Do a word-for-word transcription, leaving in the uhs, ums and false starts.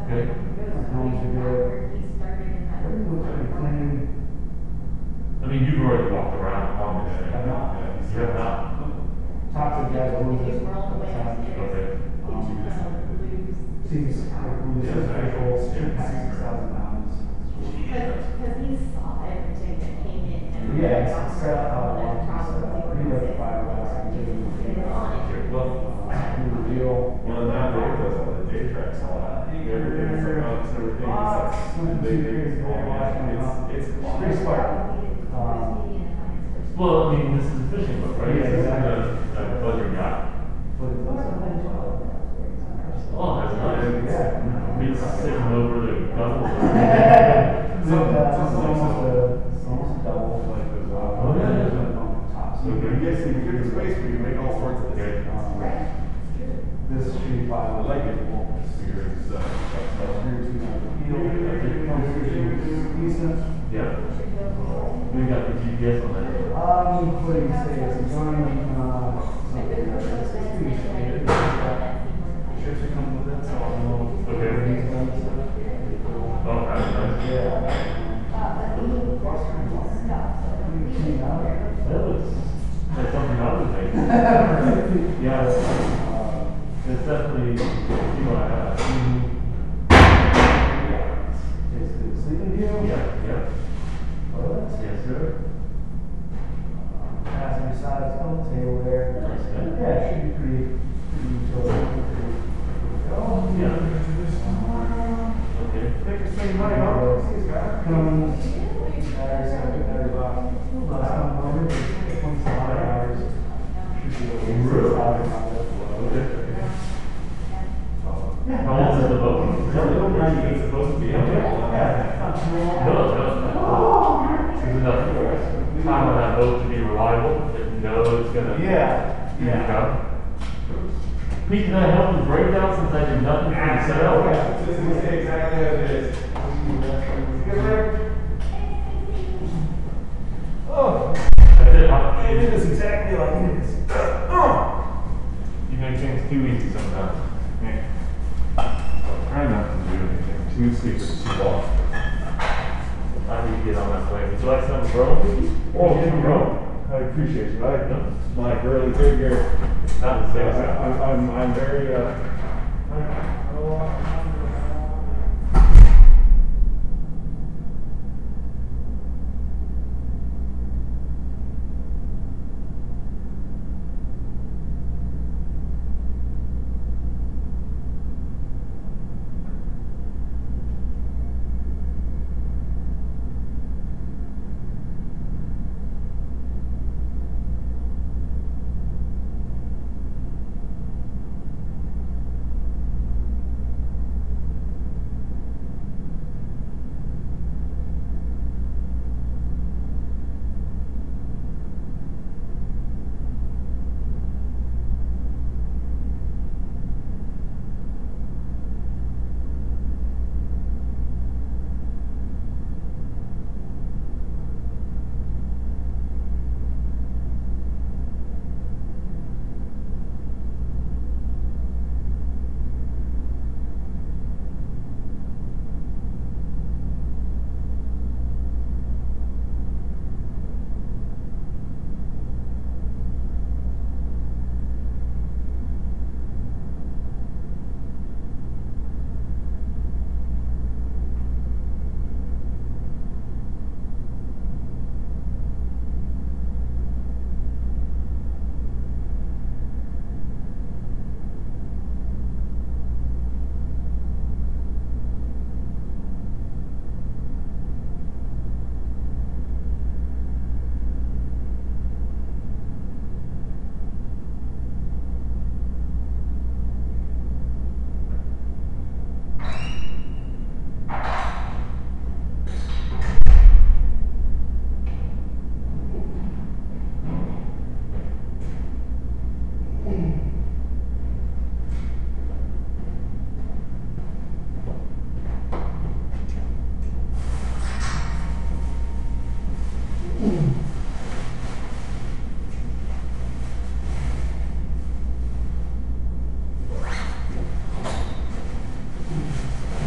Okay. Homes are good. Everything looks pretty clean. I mean, you've already walked around on this thing. I've not. You have not? Talked to the guys a little bit. Okay. Um, seems like this is pretty cool. Street packs six thousand pounds. Because he saw everything that came in. And Yeah, it's set up how I want to set up. We live five blocks and two. Well, Do the deal. Well, now Dave does all the day tracks, all that. Everything's like, oh, it's everything. It's like, they, they, it's, it's, it's Pretty smart. Um, well, I mean, this is a fishing boat, right? Yeah, exactly. A, a pleasure yacht. but it looks like a lot. Oh, that's nice. Yeah. Means sitting over the gunnels. It's almost a, it's almost a double. like there's a Oh, yeah, yeah. Top. So you get some good space, we can make all sorts of things. Um, This street I file. like it. Here's, uh, Decent. Yeah. We got the G P S on that. Um, what do you say, it's adjoining, uh, something, uh, it's pretty standard. Ships are coming with it, so I don't know. Okay. Oh, that's nice. Yeah. Clean out. That looks like something I would make. Right. Yeah. Uh, It's definitely, you know, I, It's good sleeping view. yeah, yeah. Toilets. Yes, sir. Passenger side, little table there. Nice, yeah. Yeah, it should be pretty, pretty utility. Go. Yeah. Uh, Okay. Thanks for spending money, huh? See you, Scott. Comes, batteries, I put batteries off. Last time over, it's twenty-five hours. Should be okay. Really? Six hours on it. Okay. Yeah. How old is the boat? It's supposed to be. Yeah. No, no. There's enough time on that boat to be reliable, that you know it's gonna. Yeah, do the yeah. job. Pete, can I help with breakdown since I did nothing for the setup? This is exactly as it is. Oh, That's it, huh? it is exactly like it is. Oh. You make things too easy sometimes. Try not to do anything too secret, too long. I need to get on that plane. Would you like some bro? Oh, give me room. I appreciate you. I, my girly figure. Not the I, same. I'm, I'm, I'm very, uh, I, I don't want.